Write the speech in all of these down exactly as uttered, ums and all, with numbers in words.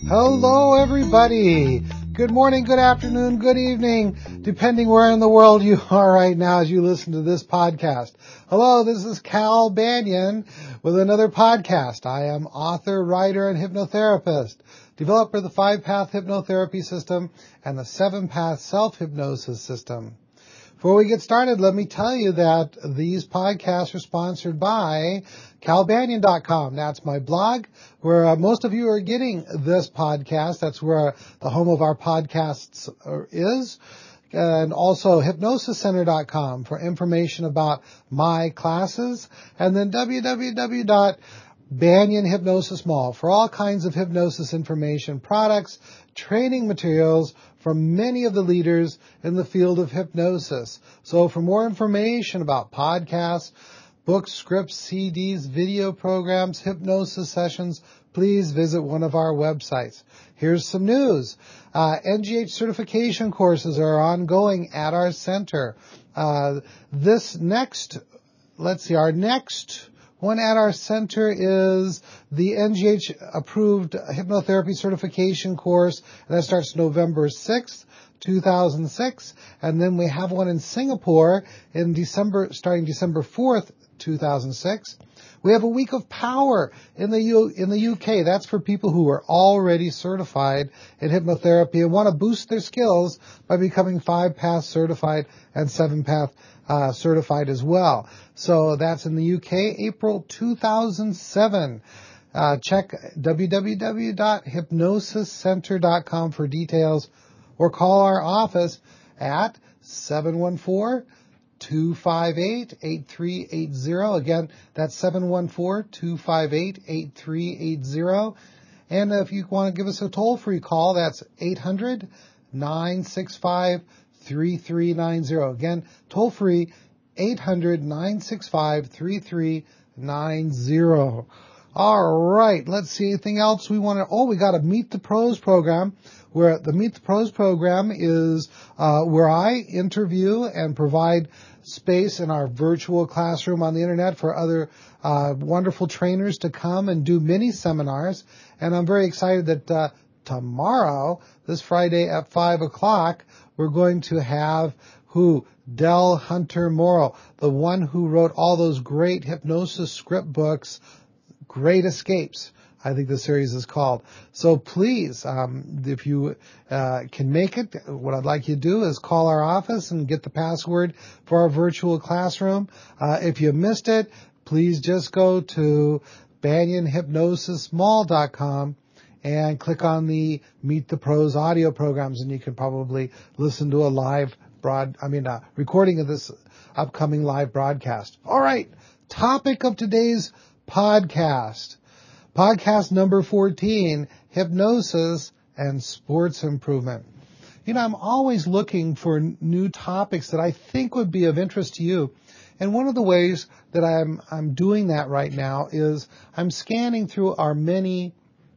Hello, everybody. Good morning, good afternoon, good evening, depending where in the world you are right now as you listen to this podcast. Hello, this is Cal Banyan with another podcast. I am author, writer, and hypnotherapist, developer of the five-path hypnotherapy system and the seven-path self-hypnosis system. Before we get started, let me tell you that these podcasts are sponsored by cal banyan dot com. That's my blog where uh, most of you are getting this podcast. That's where the home of our podcasts is. And also hypnosis center dot com for information about my classes. And then w w w dot banyan hypnosis mall for all kinds of hypnosis information, products, training materials from many of the leaders in the field of hypnosis. So for more information about podcasts, books, scripts, C Ds, video programs, hypnosis sessions, please visit one of our websites. Here's some news. Uh, N G H certification courses are ongoing at our center. Uh, this next, let's see, our next one at our center is the N G H approved hypnotherapy certification course, and that starts November sixth, two thousand six. And then we have one in Singapore in December, starting December fourth, two thousand six. We have a week of power in the U, in the U K. That's for people who are already certified in hypnotherapy and want to boost their skills by becoming five-path certified and seven-path uh, certified as well. So that's in the U K, April two thousand seven. Uh, check w w w dot hypnosis center dot com for details or call our office at seven one four, two five eight, eight three eight zero. Again, that's seven one four, two five eight, eight three eight zero. And if you want to give us a toll-free call, that's eight hundred, nine six five, three three nine zero. Again, toll-free, eight hundred, nine six five, three three nine zero. All right, let's see anything else we want to, oh, we got a Meet the Pros program, where the Meet the Pros program is uh, where I interview and provide space in our virtual classroom on the internet for other uh, wonderful trainers to come and do mini seminars. And I'm very excited that uh, tomorrow, this Friday at five o'clock, we're going to have who? Del Hunter Morrow, the one who wrote all those great hypnosis script books, Great Escapes, I think the series is called. So please, um, if you uh, can make it, what I'd like you to do is call our office and get the password for our virtual classroom. Uh, if you missed it, please just go to banyan hypnosis mall dot com and click on the Meet the Pros audio programs, and you can probably listen to a live broad, I mean, a recording of this upcoming live broadcast. All right, topic of today's podcast. Podcast number fourteen, hypnosis and sports improvement. You know, I'm always looking for new topics that I think would be of interest to you. And one of the ways that I'm, I'm doing that right now is I'm scanning through our many,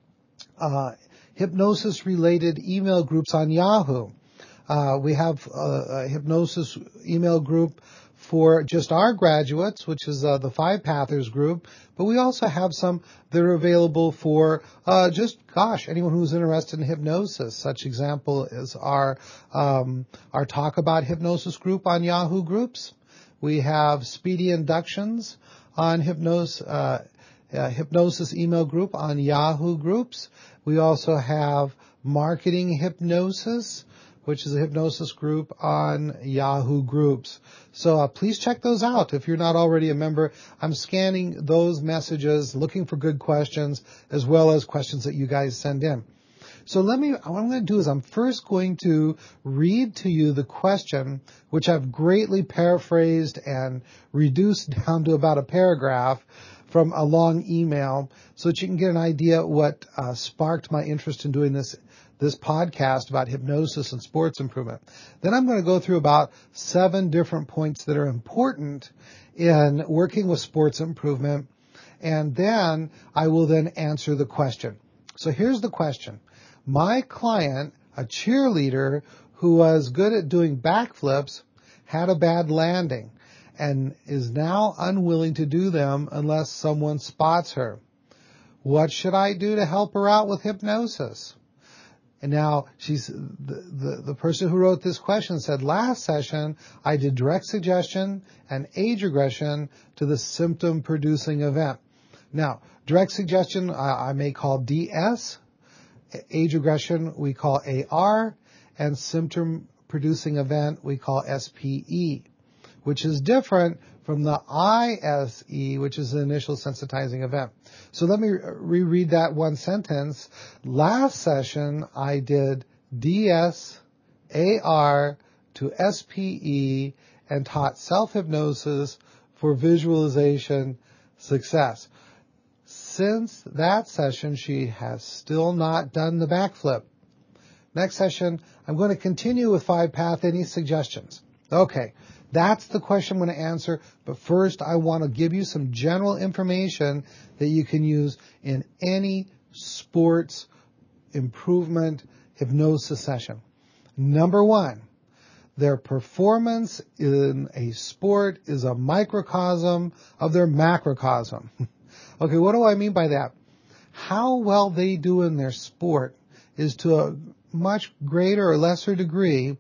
uh, hypnosis related email groups on Yahoo. Uh, we have a, a hypnosis email group for just our graduates, which is uh, the Five Pathers group, but we also have some that are available for uh, just, gosh, anyone who's interested in hypnosis. Such example is our um, our Talk About Hypnosis group on Yahoo Groups. We have Speedy Inductions on hypnosis, uh, uh, hypnosis email group on Yahoo Groups. We also have Marketing Hypnosis, which is a hypnosis group on Yahoo Groups. So uh, please check those out if you're not already a member. I'm scanning those messages, looking for good questions, as well as questions that you guys send in. So let me, what I'm going to do is I'm first going to read to you the question, which I've greatly paraphrased and reduced down to about a paragraph from a long email so that you can get an idea what uh, sparked my interest in doing this this podcast about hypnosis and sports improvement. Then I'm going to go through about seven different points that are important in working with sports improvement. And then I will then answer the question. So here's the question. My client, a cheerleader who was good at doing backflips, had a bad landing and is now unwilling to do them unless someone spots her. What should I do to help her out with hypnosis? And now she's, the, the, the person who wrote this question said, last session, I did direct suggestion and age regression to the symptom producing event. Now, direct suggestion, I, I may call D S, age regression, we call A R, and symptom producing event, we call S P E, which is different from the I S E, which is the initial sensitizing event. So let me reread that one sentence. Last session, I did D S, A R to S P E and taught self-hypnosis for visualization success. Since that session, she has still not done the backflip. Next session, I'm going to continue with five path. Any suggestions? Okay. That's the question I'm going to answer, but first I want to give you some general information that you can use in any sports improvement hypnosis session. Number one, their performance in a sport is a microcosm of their macrocosm. Okay, what do I mean by that? How well they do in their sport is to a much greater or lesser degree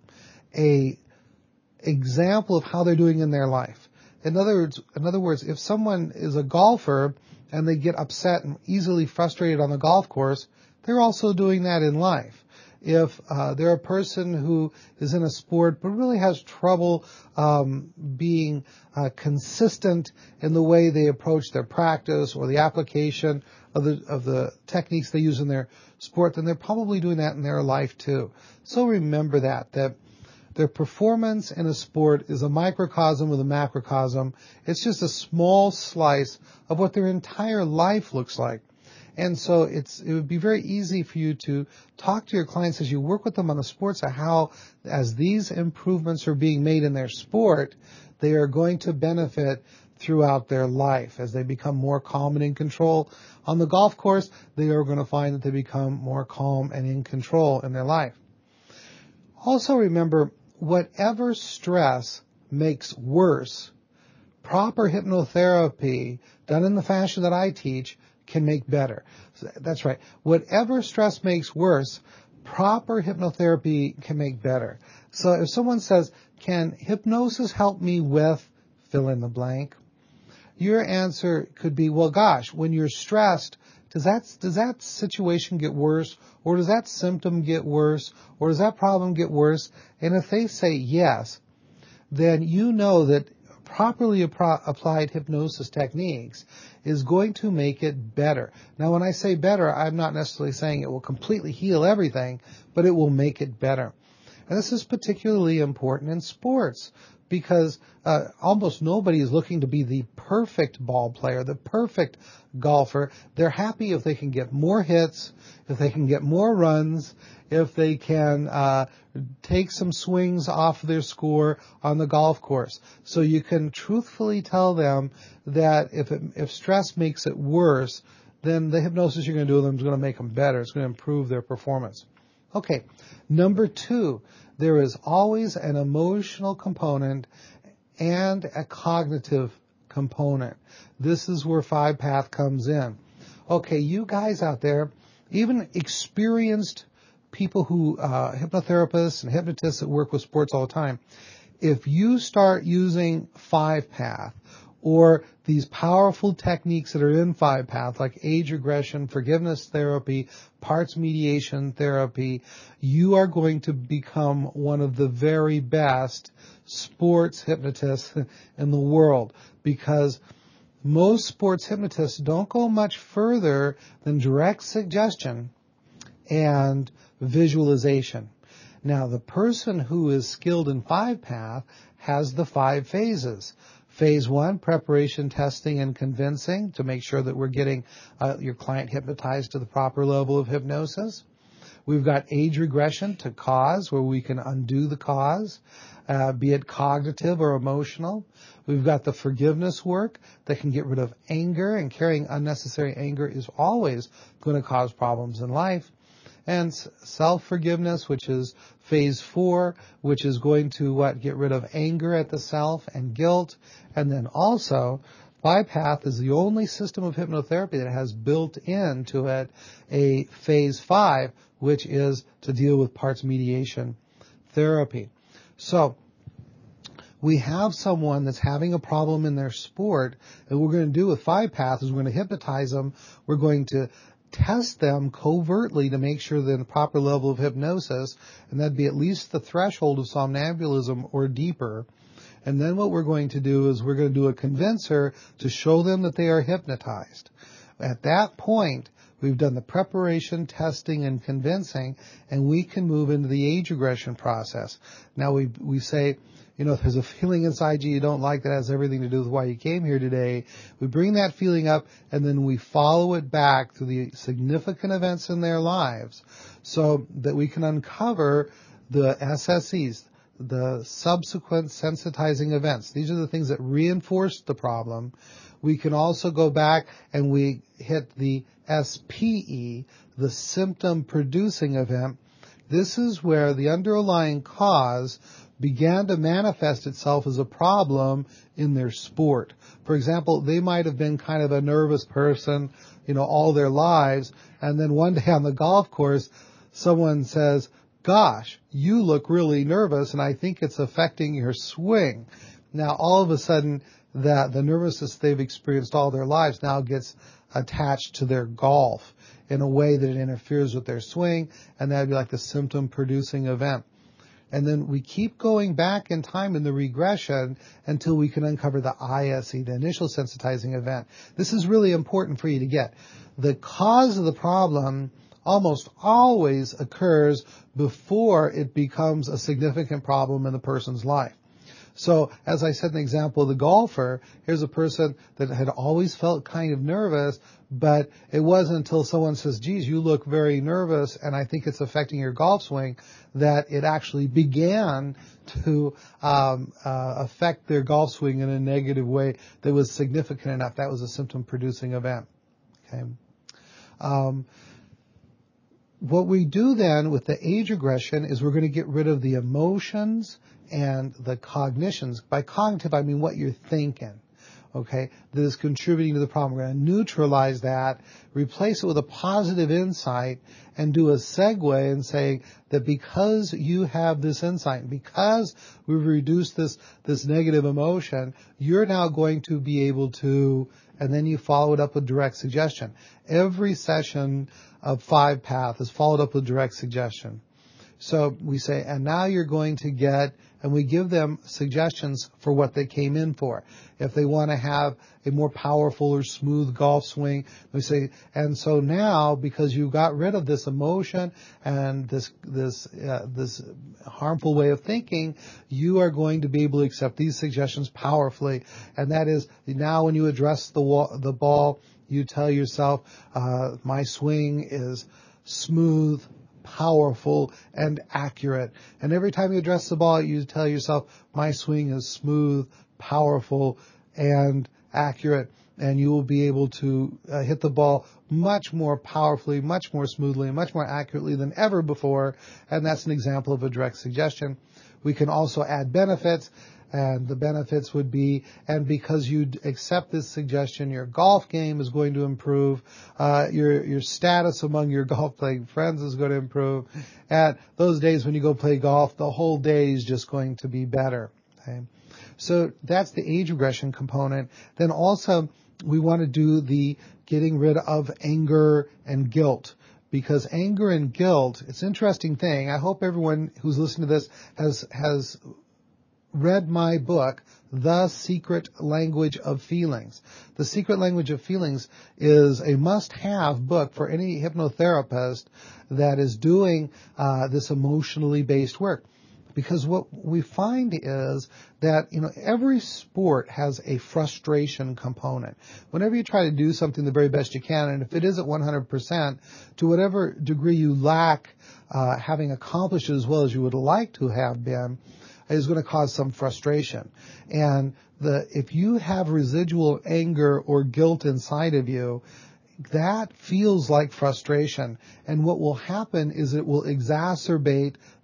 a example of how they're doing in their life. In other words, in other words, if someone is a golfer and they get upset and easily frustrated on the golf course, they're also doing that in life. If uh, they're a person who is in a sport but really has trouble um, being uh, consistent in the way they approach their practice or the application of the of the techniques they use in their sport, then they're probably doing that in their life too. So remember that that. Their performance in a sport is a microcosm of a macrocosm. It's just a small slice of what their entire life looks like. And so it's it would be very easy for you to talk to your clients as you work with them on the sports of how, as these improvements are being made in their sport, they are going to benefit throughout their life. As they become more calm and in control on the golf course, they are going to find that they become more calm and in control in their life. Also remember, whatever stress makes worse, proper hypnotherapy done in the fashion that I teach can make better. So that's right. Whatever stress makes worse, proper hypnotherapy can make better. So if someone says, can hypnosis help me with fill in the blank? Your answer could be, well, gosh, when you're stressed, Does that, does that situation get worse? Or does that symptom get worse? Or does that problem get worse? And if they say yes, then you know that properly appro- applied hypnosis techniques is going to make it better. Now, when I say better, I'm not necessarily saying it will completely heal everything, but it will make it better. And this is particularly important in sports, because uh, almost nobody is looking to be the perfect ball player, the perfect golfer. They're happy if they can get more hits, if they can get more runs, if they can uh, take some swings off their score on the golf course. So you can truthfully tell them that if it, if stress makes it worse, then the hypnosis you're going to do with them is going to make them better. It's going to improve their performance. Okay, number two, there is always an emotional component and a cognitive component. This is where five path comes in. Okay, you guys out there, even experienced people who, uh, hypnotherapists and hypnotists that work with sports all the time, if you start using five path or these powerful techniques that are in five path, like age regression, forgiveness therapy, parts mediation therapy, you are going to become one of the very best sports hypnotists in the world, because most sports hypnotists don't go much further than direct suggestion and visualization. Now, the person who is skilled in five path has the five phases. Phase one, preparation, testing, and convincing to make sure that we're getting uh, your client hypnotized to the proper level of hypnosis. We've got age regression to cause, where we can undo the cause, uh, be it cognitive or emotional. We've got the forgiveness work that can get rid of anger, and carrying unnecessary anger is always going to cause problems in life. And self-forgiveness, which is phase four, which is going to what get rid of anger at the self and guilt. And then also Five-Path is the only system of hypnotherapy that has built into it a phase five, which is to deal with parts mediation therapy. So we have someone that's having a problem in their sport, and what we're going to do with Five-Path is we're going to hypnotize them. We're going to test them covertly to make sure they're in the proper level of hypnosis, and that'd be at least the threshold of somnambulism or deeper. And then what we're going to do is we're going to do a convincer to show them that they are hypnotized. At that point, we've done the preparation, testing, and convincing, and we can move into the age regression process. Now we we say, you know, if there's a feeling inside you you don't like that has everything to do with why you came here today, we bring that feeling up and then we follow it back to the significant events in their lives so that we can uncover the S S Es, the subsequent sensitizing events. These are the things that reinforce the problem. We can also go back and we hit the S P E, the symptom producing event. This is where the underlying cause began to manifest itself as a problem in their sport. For example, they might have been kind of a nervous person, you know, all their lives, and then one day on the golf course, someone says, "Gosh, you look really nervous, and I think it's affecting your swing." Now, all of a sudden, that the nervousness they've experienced all their lives now gets attached to their golf in a way that it interferes with their swing, and that'd be like the symptom-producing event. And then we keep going back in time in the regression until we can uncover the I S E, the initial sensitizing event. This is really important for you to get. The cause of the problem almost always occurs before it becomes a significant problem in the person's life. So, as I said in the example of the golfer, here's a person that had always felt kind of nervous, but it wasn't until someone says, "Geez, you look very nervous, and I think it's affecting your golf swing," that it actually began to um, uh, affect their golf swing in a negative way that was significant enough. That was a symptom-producing event. Okay. Um, What we do then with the age regression is we're going to get rid of the emotions and the cognitions. By cognitive, I mean what you're thinking, okay, that is contributing to the problem. We're going to neutralize that, replace it with a positive insight, and do a segue and say that because you have this insight, because we've reduced this, this negative emotion, you're now going to be able to, and then you follow it up with direct suggestion. Every session of Five-Path is followed up with direct suggestion. So we say, and now you're going to get, and we give them suggestions for what they came in for. If they want to have a more powerful or smooth golf swing, we say, and so now, because you got rid of this emotion and this this uh, this harmful way of thinking, you are going to be able to accept these suggestions powerfully. And that is, now when you address the wall, the ball, you tell yourself, uh, my swing is smooth, powerful, and accurate. And every time you address the ball, you tell yourself, my swing is smooth, powerful, and accurate. And you will be able to uh, hit the ball much more powerfully, much more smoothly, and much more accurately than ever before. And that's an example of a direct suggestion. We can also add benefits. And the benefits would be, and because you accept this suggestion, your golf game is going to improve, uh, your your status among your golf playing friends is going to improve, and those days when you go play golf, the whole day is just going to be better. Okay? So that's the age regression component. Then also, we want to do the getting rid of anger and guilt. Because anger and guilt, it's an interesting thing. I hope everyone who's listening to this has has read my book, The Secret Language of Feelings. The Secret Language of Feelings is a must-have book for any hypnotherapist that is doing uh, this emotionally based work. Because what we find is that, you know, every sport has a frustration component. Whenever you try to do something the very best you can, and if it isn't one hundred percent, to whatever degree you lack uh, having accomplished it as well as you would like to have been, is going to cause some frustration. And the if you have residual anger or guilt inside of you, that feels like frustration. And what will happen is it will exacerbate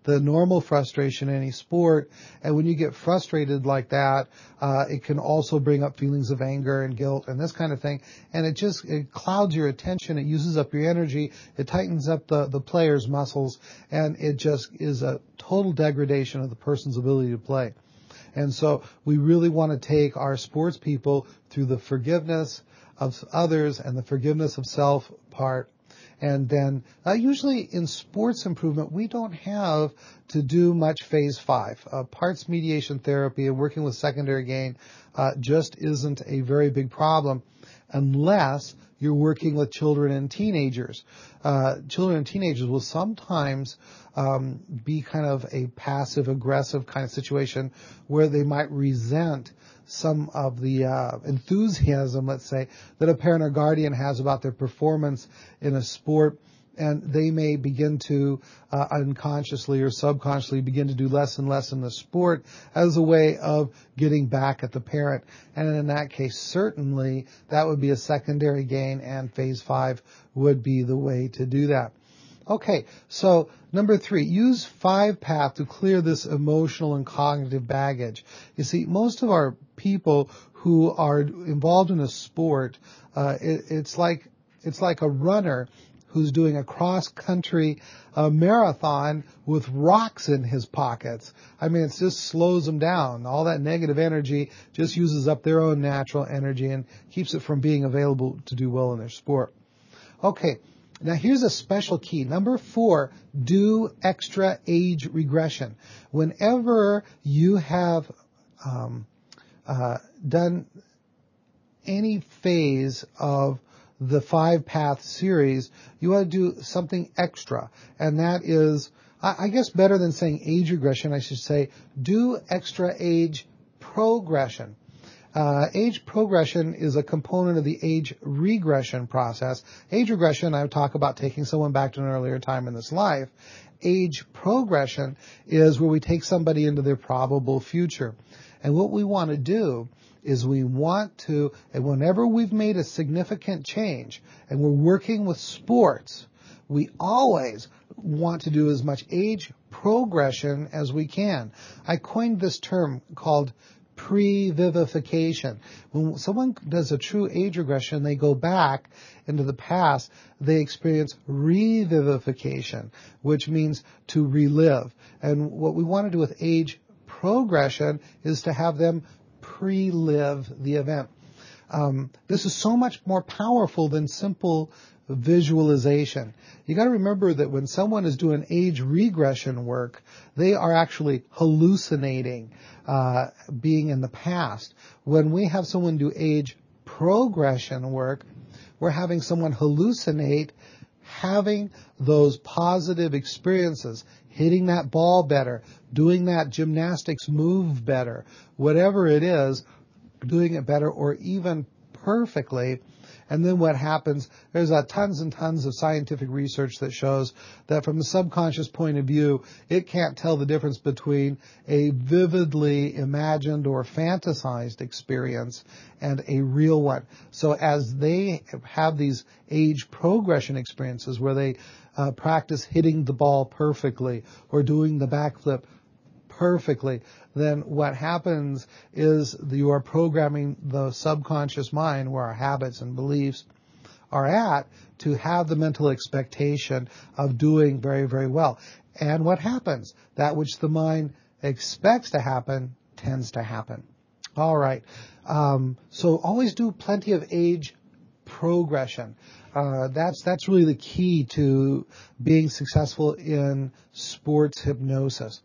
the normal frustration in any sport. And when you get frustrated like that, uh, it can also bring up feelings of anger and guilt and this kind of thing. And it just, it clouds your attention. It uses up your energy. It tightens up the, the player's muscles. And it just is a total degradation of the person's ability to play. And so we really want to take our sports people through the forgiveness of others and the forgiveness of self part. And then uh, usually in sports improvement, we don't have to do much phase five. Uh, parts mediation therapy and working with secondary gain uh, just isn't a very big problem unless you're working with children and teenagers. Uh, children and teenagers will sometimes um, be kind of a passive-aggressive kind of situation where they might resent some of the uh, enthusiasm, let's say, that a parent or guardian has about their performance in a sport, and they may begin to uh, unconsciously or subconsciously begin to do less and less in the sport as a way of getting back at the parent. And in that case, certainly that would be a secondary gain, and phase five would be the way to do that. Okay, so number three, use five path to clear this emotional and cognitive baggage. You see, most of our people who are involved in a sport, uh, it, it's like it's like a runner who's doing a cross-country uh, marathon with rocks in his pockets. I mean, it just slows them down. All that negative energy just uses up their own natural energy and keeps it from being available to do well in their sport. Okay. Now here's a special key. Number four, do extra age regression. Whenever you have um, uh, done any phase of the five path series, you want to do something extra. And that is, I, I guess better than saying age regression, I should say, do extra age progression. Uh, age progression is a component of the age regression process. Age regression, I would talk about taking someone back to an earlier time in this life. Age progression is where we take somebody into their probable future. And what we want to do is we want to, and whenever we've made a significant change and we're working with sports, we always want to do as much age progression as we can. I coined this term called pre-vivification. When someone does a true age regression, they go back into the past, they experience revivification, which means to relive. And what we want to do with age progression is to have them pre-live the event. Um, this is so much more powerful than simple visualization. You got to remember that when someone is doing age regression work, they are actually hallucinating, uh, being in the past. When we have someone do age progression work, we're having someone hallucinate having those positive experiences, hitting that ball better, doing that gymnastics move better, whatever it is, doing it better or even perfectly. And then what happens, there's uh, tons and tons of scientific research that shows that from the subconscious point of view, it can't tell the difference between a vividly imagined or fantasized experience and a real one. So as they have these age progression experiences where they uh, practice hitting the ball perfectly or doing the backflip perfectly, then what happens is you are programming the subconscious mind where our habits and beliefs are at to have the mental expectation of doing very, very well. And what happens? That which the mind expects to happen tends to happen. All right. Um, so always do plenty of age progression. Uh, that's that's really the key to being successful in sports hypnosis.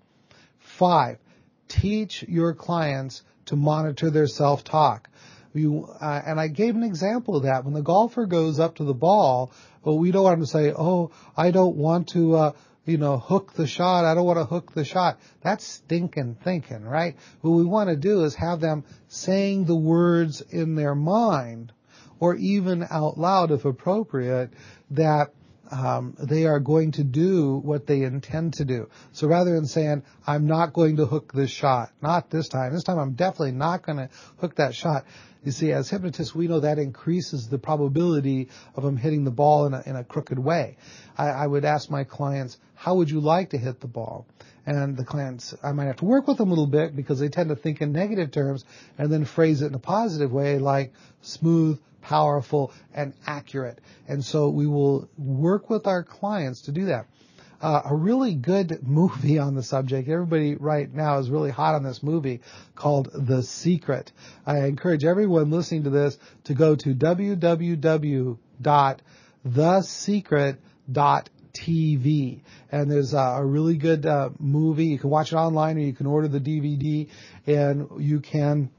Five, teach your clients to monitor their self-talk. You, uh, and I gave an example of that. When the golfer goes up to the ball, well, we don't want him to say, oh, I don't want to, uh, you know, hook the shot. I don't want to hook the shot. That's stinking thinking, right? What we want to do is have them saying the words in their mind, or even out loud if appropriate, that Um, they are going to do what they intend to do. So rather than saying, I'm not going to hook this shot, not this time, this time I'm definitely not going to hook that shot, You see, as hypnotists, we know that increases the probability of them hitting the ball in a, in a crooked way. I, I would ask my clients, how would you like to hit the ball? And the clients, I might have to work with them a little bit because they tend to think in negative terms and then phrase it in a positive way like smooth, powerful, and accurate. And so we will work with our clients to do that. Uh, a really good movie on the subject, everybody right now is really hot on this movie called The Secret. I encourage everyone listening to this to go to w w w dot the secret dot t v. And there's a, a really good uh, movie. You can watch it online or you can order the D V D, and you can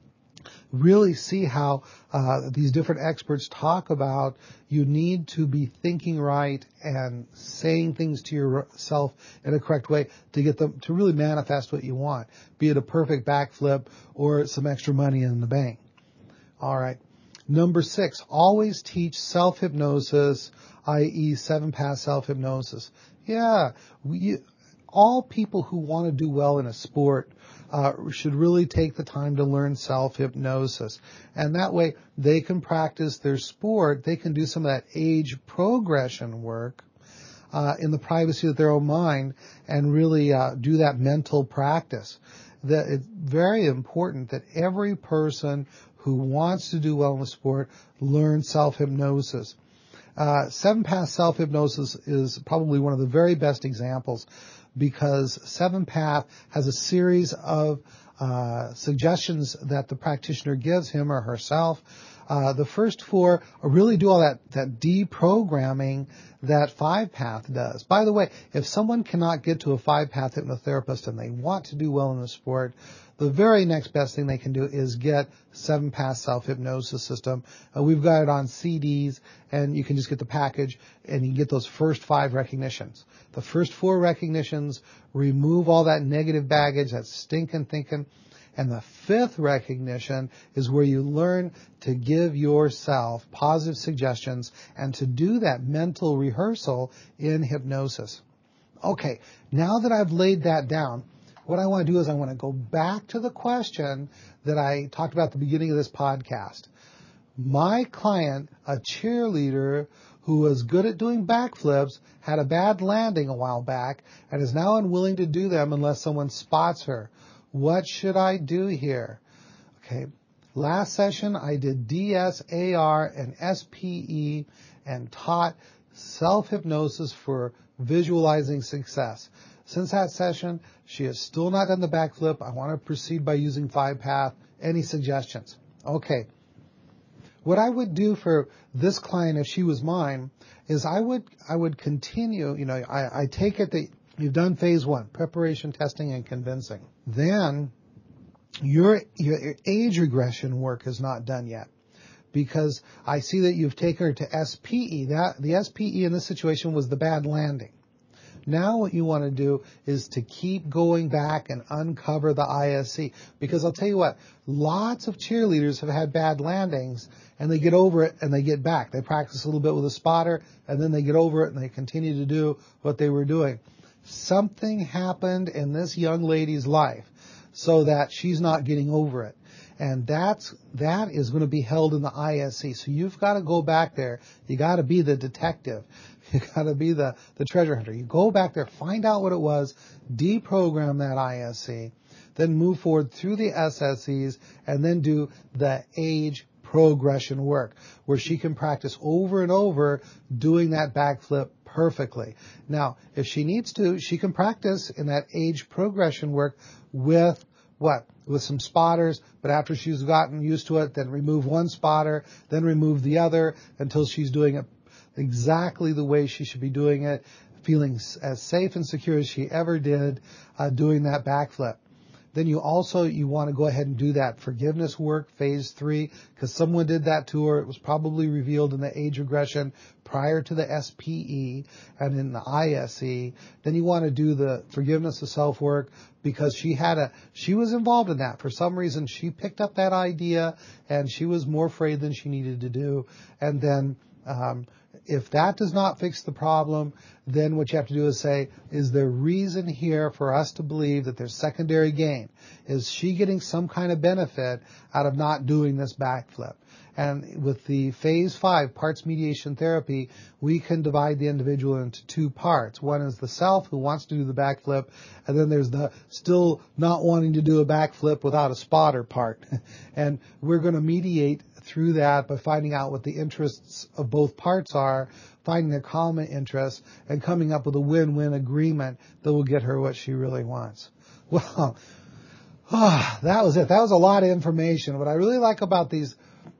really see how uh, these different experts talk about you need to be thinking right and saying things to yourself in a correct way to get them to really manifest what you want, be it a perfect backflip or some extra money in the bank. All right. Number six, always teach self-hypnosis, that is seven-pass self-hypnosis. Yeah, we, all people who want to do well in a sport uh, should really take the time to learn self-hypnosis. And that way they can practice their sport. They can do some of that age progression work uh, in the privacy of their own mind and really uh, do that mental practice. That it's very important that every person who wants to do well in the sport learn self-hypnosis. Uh, seven-pass self-hypnosis is probably one of the very best examples because seven-path has a series of uh, suggestions that the practitioner gives him or herself. Uh, the first four really do all that, that deprogramming that five-path does. By the way, if someone cannot get to a five-path hypnotherapist and they want to do well in the sport, the very next best thing they can do is get seven-pass self-hypnosis system. Uh, we've got it on C Ds, and you can just get the package, and you can get those first five recognitions. The first four recognitions remove all that negative baggage, that stinking thinking. And the fifth recognition is where you learn to give yourself positive suggestions and to do that mental rehearsal in hypnosis. Okay, now that I've laid that down, what I want to do is I want to go back to the question that I talked about at the beginning of this podcast. My client, a cheerleader who was good at doing backflips, had a bad landing a while back and is now unwilling to do them unless someone spots her. What should I do here? Okay, last session I did D S, A R, and S P E and taught self-hypnosis for visualizing success. Since that session, she has still not done the backflip. I want to proceed by using five-path. Any suggestions? Okay. What I would do for this client, if she was mine, is I would I would continue. You know, I, I take it that you've done phase one, preparation, testing, and convincing. Then your your age regression work is not done yet, because I see that you've taken her to S P E. That the S P E in this situation was the bad landing. Now what you want to do is to keep going back and uncover the I S C. Because I'll tell you what, lots of cheerleaders have had bad landings and they get over it and they get back. They practice a little bit with a spotter and then they get over it and they continue to do what they were doing. Something happened in this young lady's life so that she's not getting over it. And that's, that is going to be held in the I S C. So you've got to go back there. You got to be the detective. You got to be the, the treasure hunter. You go back there, find out what it was, deprogram that I S C, then move forward through the S S Es, and then do the age progression work, where she can practice over and over doing that backflip perfectly. Now, if she needs to, she can practice in that age progression work with what? With some spotters, but after she's gotten used to it, then remove one spotter, then remove the other until she's doing it exactly the way she should be doing it, feeling as safe and secure as she ever did uh, doing that backflip. Then you also, you want to go ahead and do that forgiveness work, phase three, because someone did that to her. It was probably revealed in the age regression prior to the S P E and in the I S E. Then you want to do the forgiveness of self work because she had a, she was involved in that. For some reason, she picked up that idea and she was more afraid than she needed to do. And then Um, if that does not fix the problem, then what you have to do is say, is there reason here for us to believe that there's secondary gain? Is she getting some kind of benefit out of not doing this backflip? And with the phase five parts mediation therapy, we can divide the individual into two parts. One is the self who wants to do the backflip, and then there's the still not wanting to do a backflip without a spotter part. And we're going to mediate through that by finding out what the interests of both parts are, finding their common interests, and coming up with a win-win agreement that will get her what she really wants. Well, oh, that was it. That was a lot of information. What I really like about these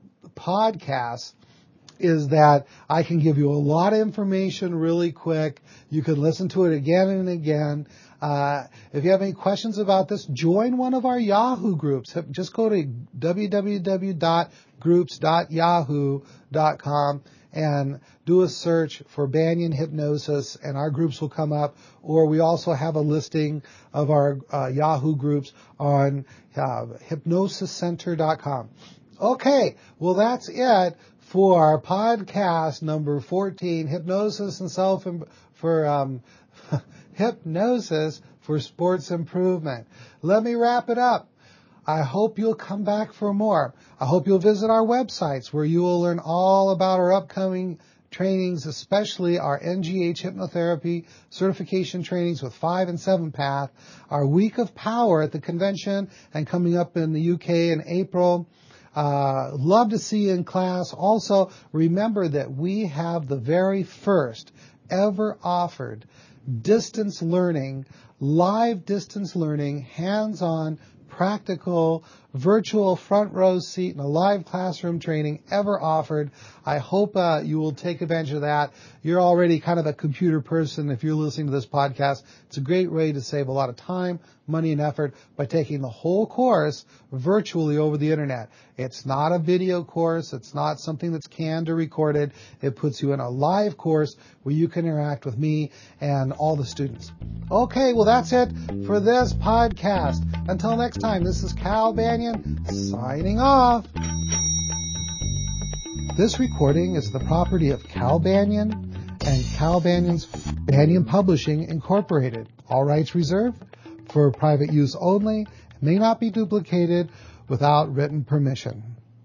podcasts is that I can give you a lot of information really quick. You can listen to it again and again. Uh, if you have any questions about this, join one of our Yahoo groups. Just go to w w w dot groups dot yahoo dot com and do a search for Banyan Hypnosis, and our groups will come up. Or we also have a listing of our uh, Yahoo groups on uh, hypnosis center dot com. Okay, well, that's it for our podcast number fourteen, Hypnosis and Self for um, Hypnosis for Sports Improvement. Let me wrap it up. I hope you'll come back for more. I hope you'll visit our websites where you will learn all about our upcoming trainings, especially our N G H hypnotherapy certification trainings with five and seven path, our Week of Power at the convention, and coming up in the U K in April. Uh, love to see you in class. Also, remember that we have the very first ever offered distance learning, live distance learning, hands-on, practical, virtual front row seat and a live classroom training ever offered. I hope uh, you will take advantage of that. You're already kind of a computer person if you're listening to this podcast. It's a great way to save a lot of time, money, and effort by taking the whole course virtually over the internet. It's not a video course. It's not something that's canned or recorded. It puts you in a live course where you can interact with me and all the students. Okay, well, that's it for this podcast. Until next time, this is Cal Banyan signing off. This recording is the property of Cal Banyan and Cal Banyan's Banyan Publishing, Incorporated. All rights reserved for private use only, may not be duplicated without written permission.